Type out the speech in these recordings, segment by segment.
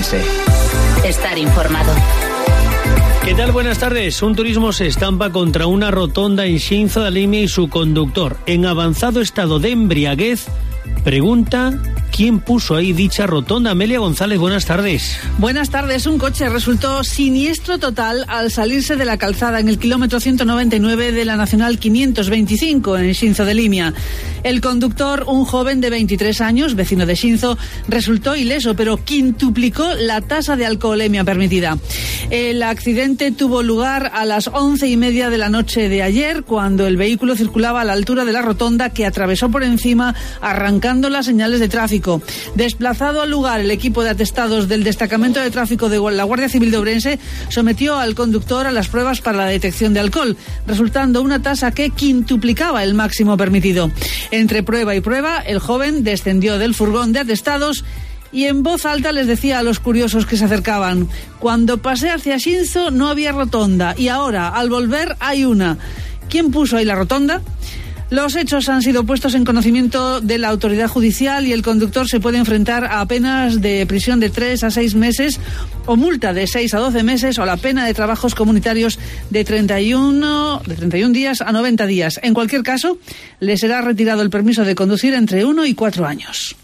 Ourense. Estar informado. ¿Qué tal? Buenas tardes. Un turismo se estampa contra una rotonda en Xinzo da Limia y su conductor, en avanzado estado de embriaguez, pregunta quién puso ahí dicha rotonda. Amelia González, buenas tardes. Buenas tardes. Un coche resultó siniestro total al salirse de la calzada en el kilómetro 199 de la Nacional 525 en Xinzo de Limia. El conductor, un joven de 23 años, vecino de Xinzo, resultó ileso, pero quintuplicó la tasa de alcoholemia permitida. El accidente tuvo lugar a las 11:30 de la noche de ayer, cuando el vehículo circulaba a la altura de la rotonda que atravesó por encima, arrancando las señales de tráfico. Desplazado al lugar, el equipo de atestados del Destacamento de Tráfico de la Guardia Civil de Ourense sometió al conductor a las pruebas para la detección de alcohol, resultando una tasa que quintuplicaba el máximo permitido. Entre prueba y prueba, el joven descendió del furgón de atestados y en voz alta les decía a los curiosos que se acercaban: cuando pasé hacia Xinzo no había rotonda y ahora, al volver, hay una. ¿Quién puso ahí la rotonda? Los hechos han sido puestos en conocimiento de la autoridad judicial y el conductor se puede enfrentar a penas de prisión de 3 a 6 meses o multa de 6 a 12 meses o la pena de trabajos comunitarios de 31 días a 90 días. En cualquier caso, le será retirado el permiso de conducir entre 1 y 4 años.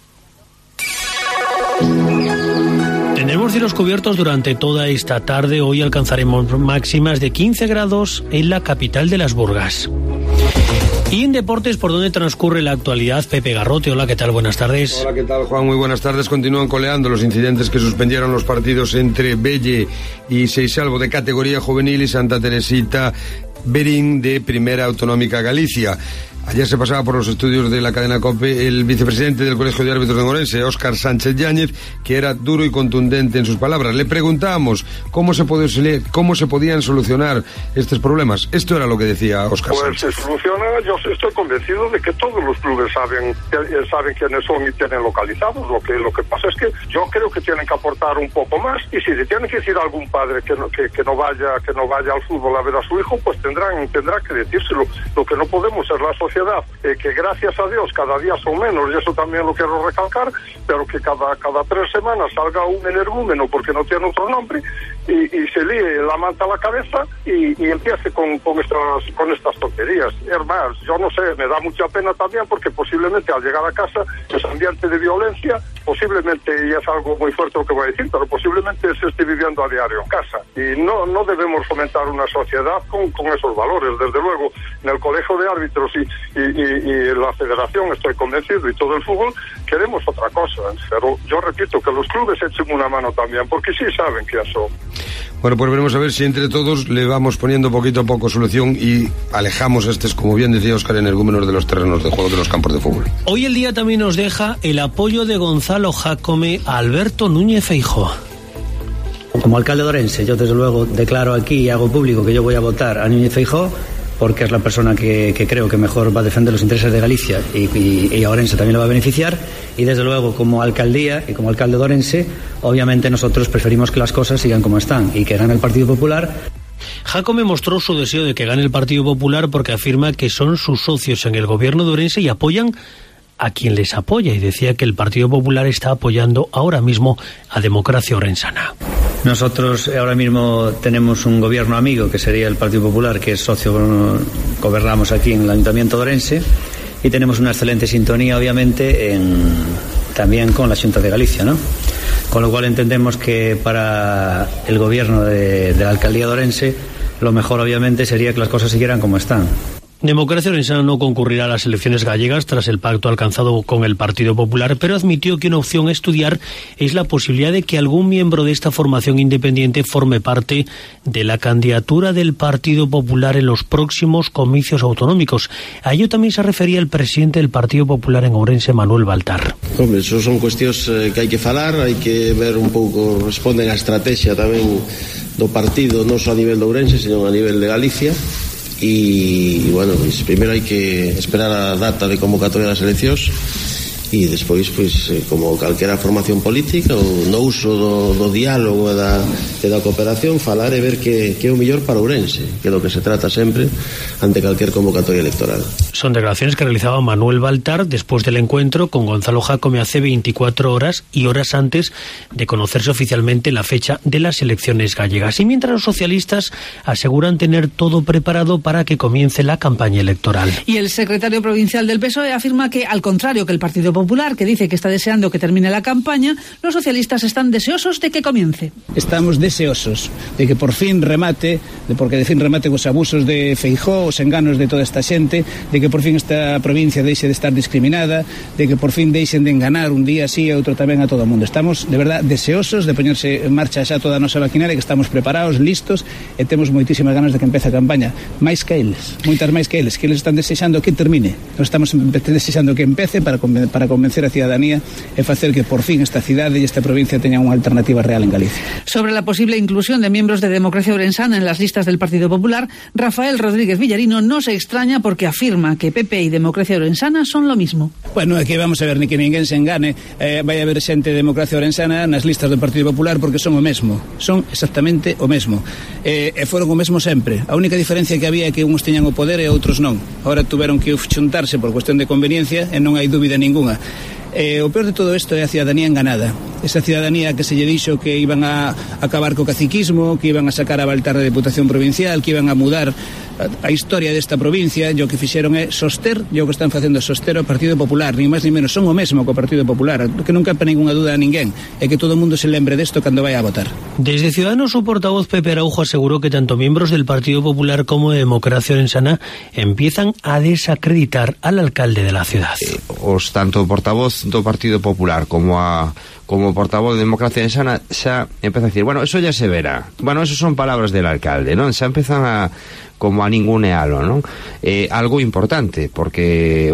Tendremos cielos cubiertos durante toda esta tarde. Hoy alcanzaremos máximas de 15 grados en la capital de las Burgas. Y en deportes, ¿por dónde transcurre la actualidad? Pepe Garrote, hola, ¿qué tal? Buenas tardes. Hola, ¿qué tal, Juan? Muy buenas tardes. Continúan coleando los incidentes que suspendieron los partidos entre Belle y Seixalbo de categoría juvenil y Santa Teresita Berín de Primera Autonómica Galicia. Ayer se pasaba por los estudios de la cadena COPE el vicepresidente del Colegio de Árbitros de Ourense, Óscar Sánchez Yáñez, que era duro y contundente en sus palabras. Le preguntábamos cómo se podían solucionar estos problemas. Esto era lo que decía Óscar Sánchez. Pues se soluciona, yo estoy convencido de que todos los clubes saben quiénes son y tienen localizados. Lo que pasa es que yo creo que tienen que aportar un poco más, y si le tiene que decir a algún padre que no vaya al fútbol a ver a su hijo, pues tendrá que decírselo. Lo que no podemos es la sociedad que gracias a Dios cada día son menos, y eso también lo quiero recalcar, pero que cada 3 semanas salga un energúmeno porque no tiene otro nombre y se líe la manta a la cabeza y empiece con estas tonterías. Es más, yo no sé, me da mucha pena también porque posiblemente al llegar a casa ese ambiente de violencia, posiblemente, y es algo muy fuerte lo que voy a decir, pero posiblemente se esté viviendo a diario en casa, y no debemos fomentar una sociedad con esos valores. Desde luego, en el Colegio de Árbitros y la Federación, estoy convencido, y todo el fútbol, queremos otra cosa, pero yo repito que los clubes echen una mano también, porque sí saben que eso. Bueno, pues veremos a ver si entre todos le vamos poniendo poquito a poco solución y alejamos como bien decía Óscar, energúmenos de los terrenos de juego, de los campos de fútbol. Hoy el día también nos deja el apoyo de Gonzalo Jácome a Alberto Núñez Feijóo. Como alcalde de Ourense, yo desde luego declaro aquí y hago público que yo voy a votar a Núñez Feijóo, porque es la persona que creo que mejor va a defender los intereses de Galicia y a Ourense también lo va a beneficiar. Y desde luego, como alcaldía y como alcalde de Ourense, obviamente nosotros preferimos que las cosas sigan como están y que gane el Partido Popular. Jácome mostró su deseo de que gane el Partido Popular porque afirma que son sus socios en el gobierno de Ourense y apoyan a quien les apoya, y decía que el Partido Popular está apoyando ahora mismo a Democracia Orensana. Nosotros ahora mismo tenemos un gobierno amigo que sería el Partido Popular, que es socio, gobernamos aquí en el Ayuntamiento de Ourense, y tenemos una excelente sintonía obviamente también con la Xunta de Galicia, ¿no? Con lo cual entendemos que para el gobierno de la alcaldía de Ourense lo mejor obviamente sería que las cosas siguieran como están. Democracia Orensana no concurrirá a las elecciones gallegas tras el pacto alcanzado con el Partido Popular, pero admitió que una opción a estudiar es la posibilidad de que algún miembro de esta formación independiente forme parte de la candidatura del Partido Popular en los próximos comicios autonómicos. A ello también se refería el presidente del Partido Popular en Ourense, Manuel Baltar. Hombre, eso son cuestións que hai que falar, hai que ver un pouco, responden a estrategia tamén do partido, non só a nivel de Ourense, sino a nivel de Galicia. Y bueno, pues primero hay que esperar a data de convocatoria das eleccións e despois, pues, como calquera formación política, no uso do diálogo e da cooperación, falar e ver que é o mellor para Ourense, que é do que se trata sempre ante calquer convocatoria electoral. Son declaraciones que realizaba Manuel Baltar después del encuentro con Gonzalo Jácome hace 24 horas y horas antes de conocerse oficialmente la fecha de las elecciones gallegas. Y mientras los socialistas aseguran tener todo preparado para que comience la campaña electoral. Y el secretario provincial del PSOE afirma que, al contrario que el Partido Popular, que dice que está deseando que termine la campaña, los socialistas están deseosos de que comience. Estamos deseosos de que por fin remate, porque de fin remate os abusos de Feijóo, os enganos de toda esta xente, de que por fin esta provincia deixe de estar discriminada, de que por fin deixen de enganar un día así e outro tamén a todo o mundo. Estamos, de verdad, deseosos de poñerse en marcha xa toda a nosa maquinaria, que estamos preparados, listos, e temos moitísimas ganas de que empece a campaña. Máis que eles, moitas máis que eles están desexando que termine. Nós estamos desexando que empece para convencer a cidadanía e facer que por fin esta cidade e esta provincia teñan unha alternativa real en Galicia. Sobre la posible inclusión de miembros de Democracia Orensana en las listas del Partido Popular, Rafael Rodríguez Villarino no se extraña porque afirma que PP y Democracia Orensana son lo mismo. Bueno, aquí vamos a ver, ni que ninguén se engane, vai haber xente de Democracia Orensana nas listas do Partido Popular porque son o mesmo, son exactamente o mesmo, e foron o mesmo sempre. A única diferencia que había é que uns teñan o poder e outros non. Ahora tuveron que xuntarse por cuestión de conveniencia e non hai dúbida ninguna. O peor de todo isto é a cidadanía enganada. Esa cidadanía que se lle dixo que iban a acabar co caciquismo, que iban a sacar a Baltar da Deputación Provincial, que iban a mudar a historia desta provincia, e o que fixeron é soster, e o que están facendo é soster o Partido Popular, nin máis nin menos, son o mesmo co Partido Popular, que non cabe ninguna duda a ninguén, e que todo o mundo se lembre desto cando vai a votar. Desde Ciudadanos, su portavoz Pepe Araujo aseguró que tanto miembros del Partido Popular como de Democracia Orensana empiezan a desacreditar al alcalde de la ciudad. Os tanto portavoz do Partido Popular como portavoz de Democracia Orensana xa empeza a decir, bueno, eso ya se verá. Bueno, eso son palabras del alcalde, non? Xa empezan a como a ningunealo, non? Algo importante, porque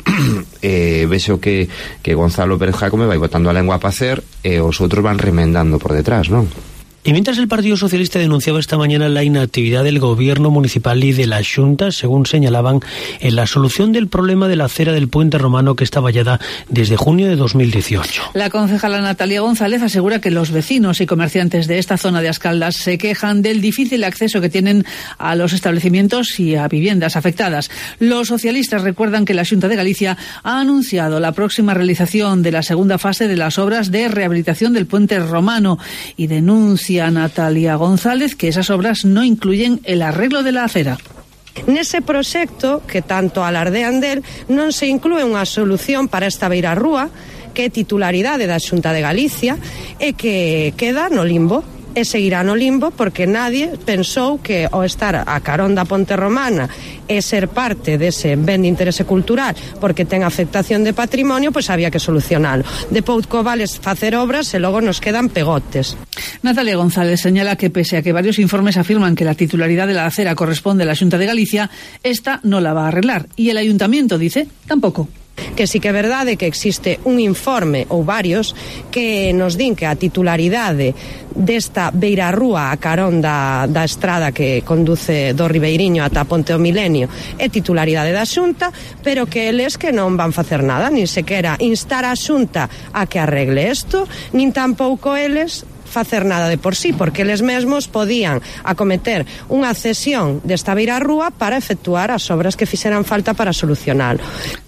vexo que Gonzalo Pérez Jácome vai botando a lengua a pacer e os outros van remendando por detrás, non? Y mientras el Partido Socialista denunciaba esta mañana la inactividad del gobierno municipal y de la Xunta, según señalaban, en la solución del problema de la acera del Puente Romano que está vallada desde junio de 2018. La concejala Natalia González asegura que los vecinos y comerciantes de esta zona de Ascaldas se quejan del difícil acceso que tienen a los establecimientos y a viviendas afectadas. Los socialistas recuerdan que la Xunta de Galicia ha anunciado la próxima realización de la segunda fase de las obras de rehabilitación del Puente Romano y denuncia a Natalia González que esas obras no incluyen el arreglo de la acera. Nese proxecto, que tanto alardean del, non se inclúe unha solución para esta beirarrúa, que é titularidade da Xunta de Galicia e que queda no limbo. E seguirá no limbo porque nadie pensou que ao estar a carón da Ponte Romana e ser parte dese ben de interese cultural porque ten afectación de patrimonio, pois había que solucionalo. De pouco vales facer obras e logo nos quedan pegotes. Natalia González señala que pese a que varios informes afirman que la titularidad de la acera corresponde a la Xunta de Galicia, esta no la va a arreglar y el Ayuntamiento dice tampoco. Que sí que é verdade que existe un informe ou varios que nos din que a titularidade desta beirarrúa a carón da estrada que conduce do Ribeiriño ata Ponte o Milenio é titularidade da Xunta, pero que eles que non van facer nada, nin sequera instar a Xunta a que arregle isto, nin tampouco eles facer nada de por sí, porque eles mesmos podían acometer unha cesión desta beirarrúa para efectuar as obras que fixeran falta para solucionalo.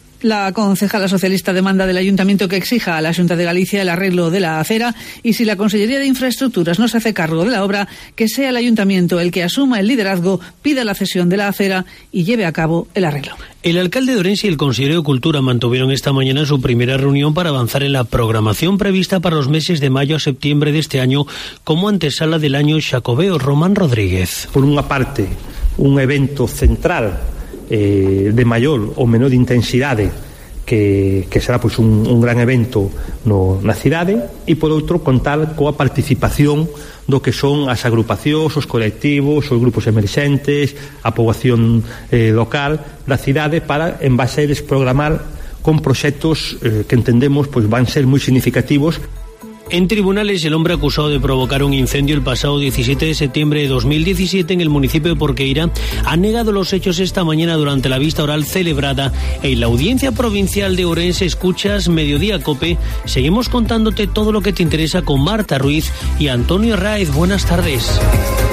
La concejala socialista demanda del Ayuntamiento que exija a la Xunta de Galicia el arreglo de la acera y si la Consellería de Infraestructuras no se hace cargo de la obra, que sea el Ayuntamiento el que asuma el liderazgo, pida la cesión de la acera y lleve a cabo el arreglo. El alcalde de Orense y el consejero de Cultura mantuvieron esta mañana su primera reunión para avanzar en la programación prevista para los meses de mayo a septiembre de este año como antesala del año Xacobeo. Román Rodríguez. Por unha parte, un evento central de maior ou menor intensidade que será pois un gran evento na cidade e por outro contar coa participación do que son as agrupacións, os colectivos, os grupos emerxentes, a poboación local da cidade para en base a eles programar con proxectos que entendemos pois van ser moi significativos. En tribunales, el hombre acusado de provocar un incendio el pasado 17 de septiembre de 2017 en el municipio de Porqueira ha negado los hechos esta mañana durante la vista oral celebrada en la Audiencia Provincial de Ourense. Escuchas Mediodía Cope. Seguimos contándote todo lo que te interesa con Marta Ruiz y Antonio Raez. Buenas tardes.